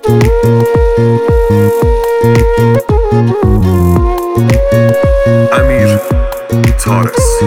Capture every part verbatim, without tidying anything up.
امیر تارس.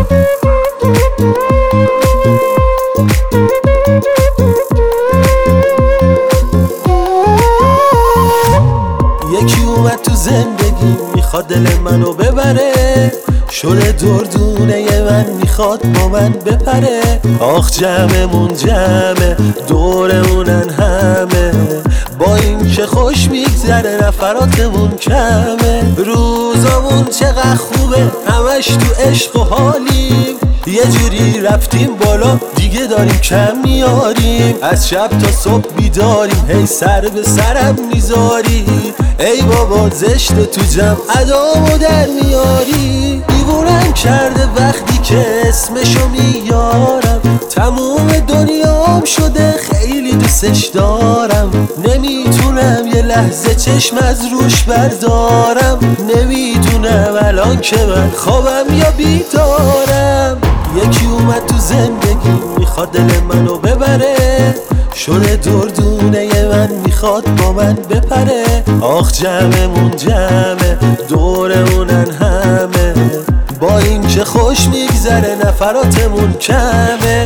یکی اومد تو زندگی میخواد دل منو ببره، شده دردونه من میخواد با من بپره. آخ جمعمون جمعه دورمونن همه، با این که خوش میگذره نفراتمون کمه. روزامون چقدر خوبه همش تو عشق و حالیم، یه جوری رفتیم بالا دیگه داریم کم میاریم. از شب تا صبح بیداریم هی سر به سرم میذاری، ای بابا زشت تو جمع ادامو در میاری. دیوونم کرده وقتی که اسمشو میارم، تموم دنیام شده خیلی دوستش دارم. نمیتونم یه لحظه چشم از روش بردارم، نمیدونم الان که من خوابم یا بیدارم. یکی اومد تو زندگی میخواد دل منو ببره، شده دردونه من میخواد با من بپره. آخ جمعمون جمعه دورمونن همه، با این که خوش میگذره نفراتمون کمه.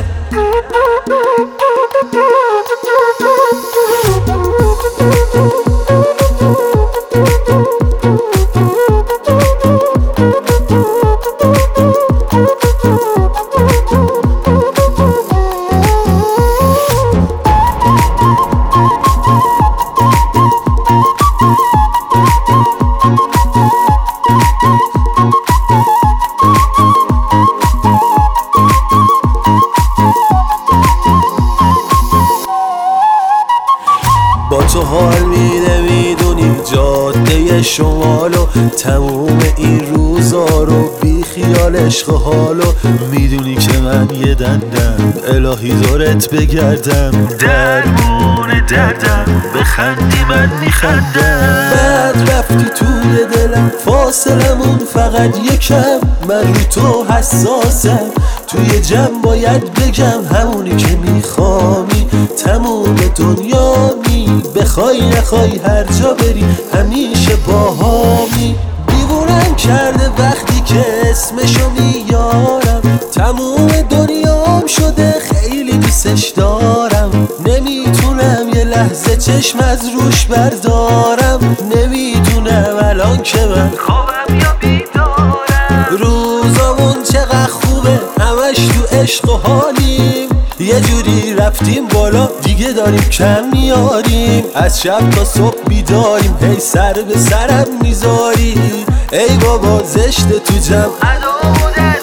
با تو حال میده میدونی جاده شمالو، تموم این روزا رو بی خیال عشق و حالو. میدونی که من یه دندم الهی دورت بگردم، درمون دردم بخندی من میخندم. بعد رفتی توی دلم فاصلمون فقط یکم، من رو تو حساسم توی جمع باید بگم همونی که میخوامی. تموم دنیا می بخوای نخوای هر جا بری همیشه باهامی. دیوونم کرده وقتی که اسمشو میارم، تموم دنیام شده خیلی دوستش دارم. نمیتونم یه لحظه چشم از روش بردارم، نمیدونم الان که من خوابم یا بیدارم. روزامون چقدر خوبه همش تو عشق و حالیم، یه جوری رفتیم بالا دیگه داریم کم میاریم. از شب تا صبح بیداریم هی سر به سرم میذاری، ای بابا زشت تو جمع ادامو در